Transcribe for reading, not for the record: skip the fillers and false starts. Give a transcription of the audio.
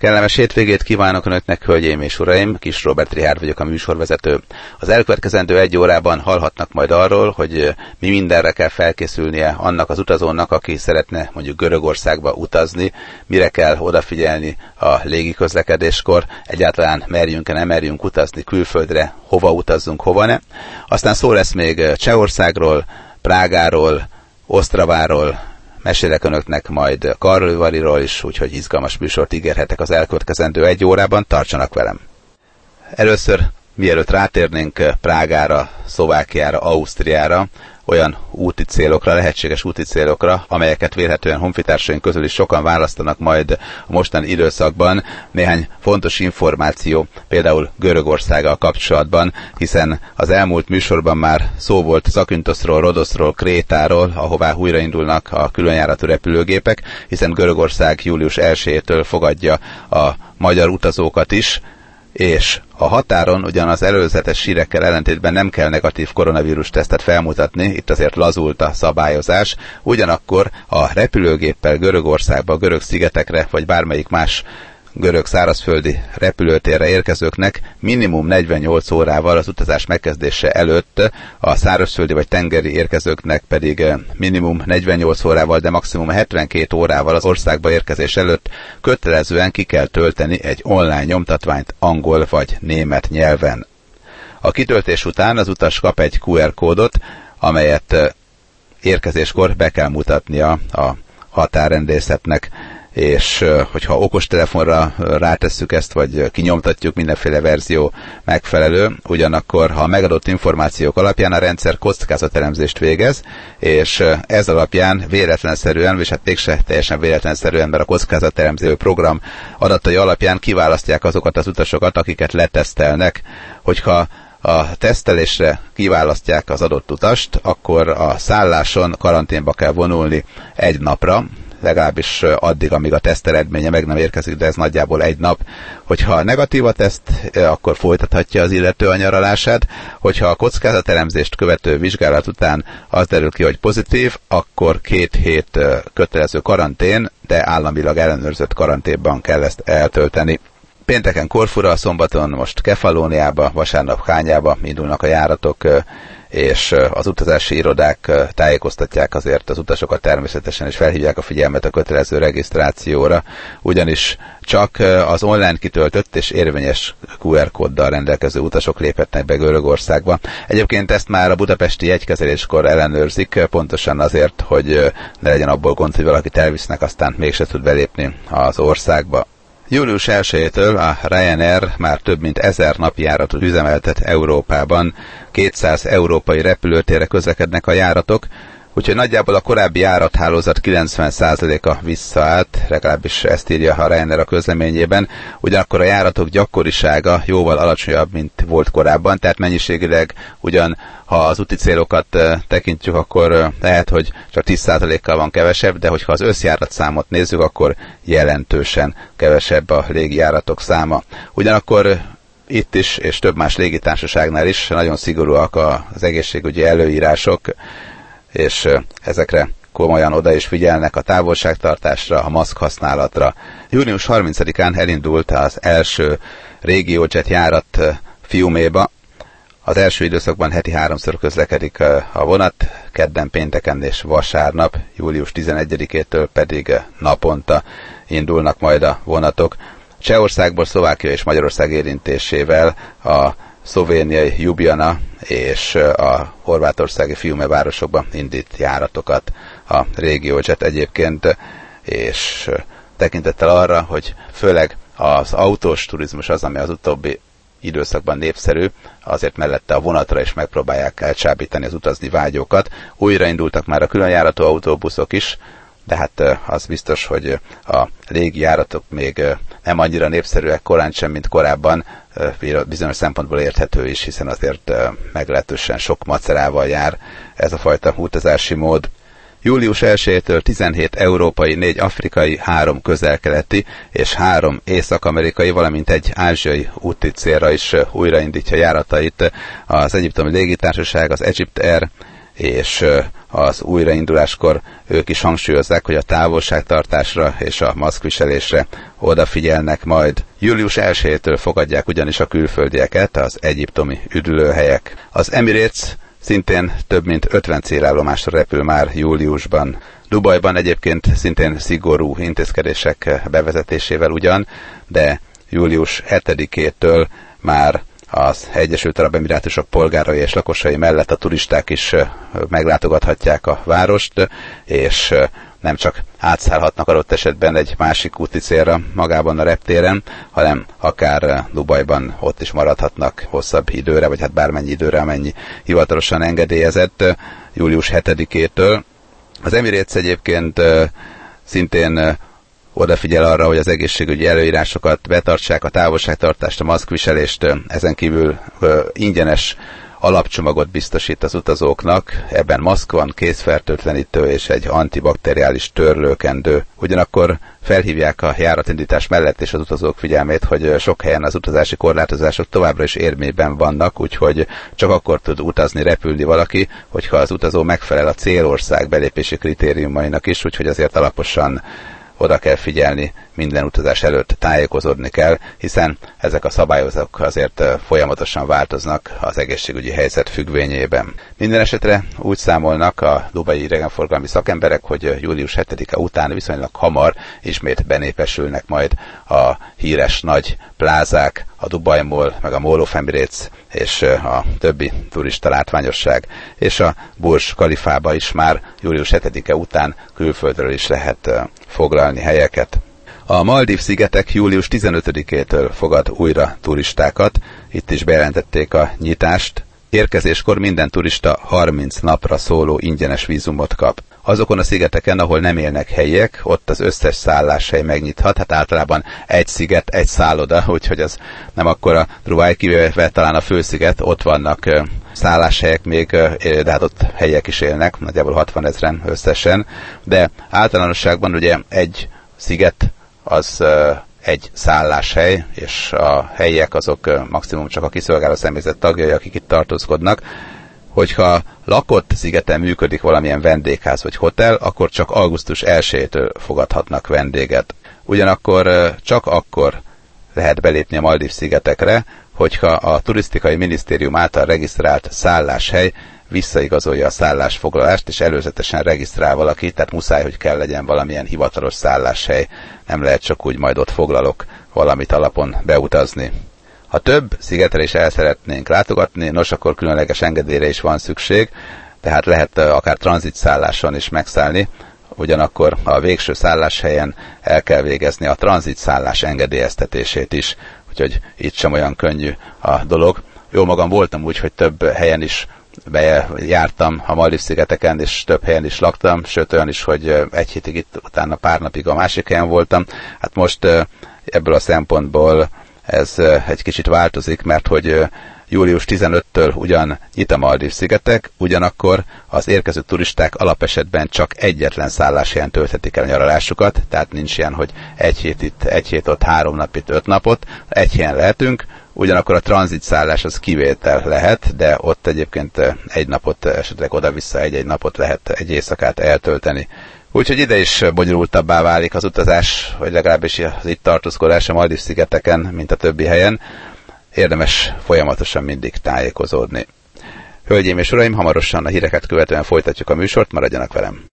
Kellemes hétvégét kívánok Önöknek, hölgyeim és uraim! Kis Róbert Richárd vagyok, a műsorvezető. Az elkövetkezendő 1 órában hallhatnak majd arról, hogy mi mindenre kell felkészülnie annak az utazónak, aki szeretne mondjuk Görögországba utazni, mire kell odafigyelni a légiközlekedéskor, egyáltalán merjünk-e, nem merjünk utazni külföldre, hova utazzunk, hova ne. Aztán szó lesz még Csehországról, Prágáról, Osztraváról, mesélek Önöknek majd Karlovariról is, úgyhogy izgalmas műsort ígérhetek az elkövetkezendő 1 órában, tartsanak velem! Először, mielőtt rátérnénk Prágára, Szlovákiára, Ausztriára, olyan úti célokra, lehetséges úti célokra, amelyeket vélhetően honfitársaink közül is sokan választanak majd a mostani időszakban. Néhány fontos információ, például Görögországgal kapcsolatban, hiszen az elmúlt műsorban már szó volt Zakynthosról, Rodoszról, Krétáról, ahová újraindulnak a különjáratú repülőgépek, hiszen Görögország július 1-től fogadja a magyar utazókat is, és a határon ugyan az előzetes hírekkel ellentétben nem kell negatív koronavírus tesztet felmutatni, itt azért lazult a szabályozás, ugyanakkor a repülőgéppel Görögországba, görög szigetekre, vagy bármelyik más görög szárazföldi repülőtérre érkezőknek minimum 48 órával az utazás megkezdése előtt, a szárazföldi vagy tengeri érkezőknek pedig minimum 48 órával, de maximum 72 órával az országba érkezés előtt kötelezően ki kell tölteni egy online nyomtatványt angol vagy német nyelven. A kitöltés után az utas kap egy QR kódot, amelyet érkezéskor be kell mutatnia a határrendészetnek, és hogyha okostelefonra rátesszük ezt, vagy kinyomtatjuk, mindenféle verzió megfelelő, ugyanakkor, ha a megadott információk alapján a rendszer kockázatelemzést végez, és ez alapján véletlenszerűen, és hát mégse teljesen véletlenszerűen, mert a kockázatelemző program adatai alapján kiválasztják azokat az utasokat, akiket letesztelnek. Hogyha a tesztelésre kiválasztják az adott utast, akkor a szálláson karanténba kell vonulni 1 napra, legalábbis addig, amíg a teszt eredménye meg nem érkezik, de ez nagyjából 1 nap. Hogyha negatív a teszt, akkor folytathatja az illető a nyaralását. Hogyha a kockázatelemzést követő vizsgálat után az derül ki, hogy pozitív, akkor 2 hét kötelező karantén, de államilag ellenőrzött karanténban kell ezt eltölteni. Pénteken Korfura, szombaton most Kefalóniába, vasárnap Hányába indulnak a járatok, és az utazási irodák tájékoztatják azért az utasokat természetesen, és felhívják a figyelmet a kötelező regisztrációra, ugyanis csak az online kitöltött és érvényes QR kóddal rendelkező utasok léphetnek be Görögországba. Egyébként ezt már a budapesti jegykezeléskor ellenőrzik, pontosan azért, hogy ne legyen abból gond, hogy valakit elvisznek, aztán mégse tud belépni az országba. Július 1-től a Ryanair már több mint 1000 napi járatot üzemeltet Európában, 200 európai repülőtérre közlekednek a járatok, úgyhogy nagyjából a korábbi járathálózat 90%-a visszaállt, legalábbis ezt írja a Ryanair a közleményében, ugyanakkor a járatok gyakorisága jóval alacsonyabb, mint volt korábban, tehát mennyiségileg ugyan, ha az úti célokat tekintjük, akkor lehet, hogy csak 10%-kal van kevesebb, de hogyha az összjáratszámot nézzük, akkor jelentősen kevesebb a légijáratok száma. Ugyanakkor itt is, és több más légitársaságnál is nagyon szigorúak az egészségügyi előírások, és ezekre komolyan oda is figyelnek, a távolságtartásra, a maszk használatra. Június 30-án elindult az első RegioJet járat Fiuméba. Az első időszakban heti 3-szor közlekedik a vonat, kedden, pénteken és vasárnap, július 11-től pedig naponta indulnak majd a vonatok. Csehországból Szlovákia és Magyarország érintésével a szlovéniai Ljubljana és a horvátországi Fiume városokba indít járatokat a RegioJet egyébként, és tekintettel arra, hogy főleg az autós turizmus az, ami az utóbbi időszakban népszerű, azért mellette a vonatra is megpróbálják elcsábítani az utazni vágyókat. Újraindultak már a különjáratú autóbuszok is, de hát az biztos, hogy a légi járatok még nem annyira népszerűek korán sem, mint korábban, bizonyos szempontból érthető is, hiszen azért meglehetősen sok macerával jár ez a fajta utazási mód. Július 1-től 17 európai, 4 afrikai, 3 közel-keleti és 3 észak-amerikai, valamint egy ázsiai úti célra is újraindítja járatait az egyiptomi légitársaság, az Egypt Air, és az újrainduláskor ők is hangsúlyozzák, hogy a távolságtartásra és a maszkviselésre odafigyelnek majd. Július 1-től fogadják ugyanis a külföldieket az egyiptomi üdülőhelyek. Az Emirates szintén több mint 50 célállomásra repül már júliusban. Dubajban egyébként szintén szigorú intézkedések bevezetésével ugyan, de július 7-től már az Egyesült Arab Emirátusok polgárai és lakosai mellett a turisták is meglátogathatják a várost, és nem csak átszállhatnak adott esetben egy másik úti célra magában a reptéren, hanem akár Dubajban ott is maradhatnak hosszabb időre, vagy hát bármennyi időre, amennyi hivatalosan engedélyezett július 7-től. Az Emirates egyébként szintén odafigyel arra, hogy az egészségügyi előírásokat betartsák, a távolságtartást, a maszkviselést, ezen kívül ingyenes alapcsomagot biztosít az utazóknak, ebben maszk van, kézfertőtlenítő és egy antibakteriális törlőkendő. Ugyanakkor felhívják a járatindítás mellett és az utazók figyelmét, hogy sok helyen az utazási korlátozások továbbra is érvényben vannak, úgyhogy csak akkor tud utazni, repülni valaki, hogyha az utazó megfelel a célország belépési kritériumainak is, úgyhogy azért alaposan oda kell figyelni, minden utazás előtt tájékozódni kell, hiszen ezek a szabályozók azért folyamatosan változnak az egészségügyi helyzet függvényében. Minden esetre úgy számolnak a dubai idegenforgalmi szakemberek, hogy július 7-e után viszonylag hamar ismét benépesülnek majd a híres nagy plázák, a Dubai Mall, meg a Mall of Emirates és a többi turista látványosság, és a Burj Khalifába is már július 7-e után külföldről is lehet foglalni helyeket. A Maldív-szigetek július 15-től fogad újra turistákat, itt is bejelentették a nyitást. Érkezéskor minden turista 30 napra szóló ingyenes vízumot kap. Azokon a szigeteken, ahol nem élnek helyiek, ott az összes szálláshely megnyithat, hát általában egy sziget, egy szálloda, úgyhogy az nem akkora truváj, kivéve talán a fősziget, ott vannak szálláshelyek még, de hát ott helyiek is élnek, nagyjából 60 000 összesen, de általánosságban ugye egy sziget az egy szálláshely, és a helyiek azok maximum csak a kiszolgáló személyzet tagjai, akik itt tartózkodnak. Hogyha lakott szigeten működik valamilyen vendégház vagy hotel, akkor csak augusztus 1-től fogadhatnak vendéget. Ugyanakkor csak akkor lehet belépni a Maldív-szigetekre, hogyha a turisztikai minisztérium által regisztrált szálláshely visszaigazolja a szállásfoglalást, és előzetesen regisztrál valaki, tehát muszáj, hogy kell legyen valamilyen hivatalos szálláshely, nem lehet csak úgy majd ott foglalok valamit alapon beutazni. Ha több szigetre is el szeretnénk látogatni, nos, akkor különleges engedélyre is van szükség, tehát lehet akár tranzitszálláson is megszállni, ugyanakkor a végső szálláshelyen el kell végezni a tranzitszállás engedélyeztetését is, úgyhogy itt sem olyan könnyű a dolog. Jó magam voltam úgy, hogy több helyen is jártam a Maldív-szigeteken, és több helyen is laktam, sőt olyan is, hogy egy hétig itt, utána pár napig a másik helyen voltam. Hát most ebből a szempontból ez egy kicsit változik, mert hogy július 15-től ugyan nyit a Maldív-szigetek, ugyanakkor az érkező turisták alapesetben csak egyetlen szálláshelyen tölthetik el a nyaralásukat, tehát nincs ilyen, hogy egy hét itt, egy hét ott, 3 nap itt, 5 napot, egy helyen lehetünk, ugyanakkor a tranzitszállás az kivétel lehet, de ott egyébként egy napot, esetleg oda-vissza egy napot lehet, egy éjszakát eltölteni. Úgyhogy ide is bonyolultabbá válik az utazás, vagy legalábbis az itt tartózkodás a Maldív-szigeteken, mint a többi helyen. Érdemes folyamatosan mindig tájékozódni. Hölgyeim és uraim, hamarosan a híreket követően folytatjuk a műsort, maradjanak velem!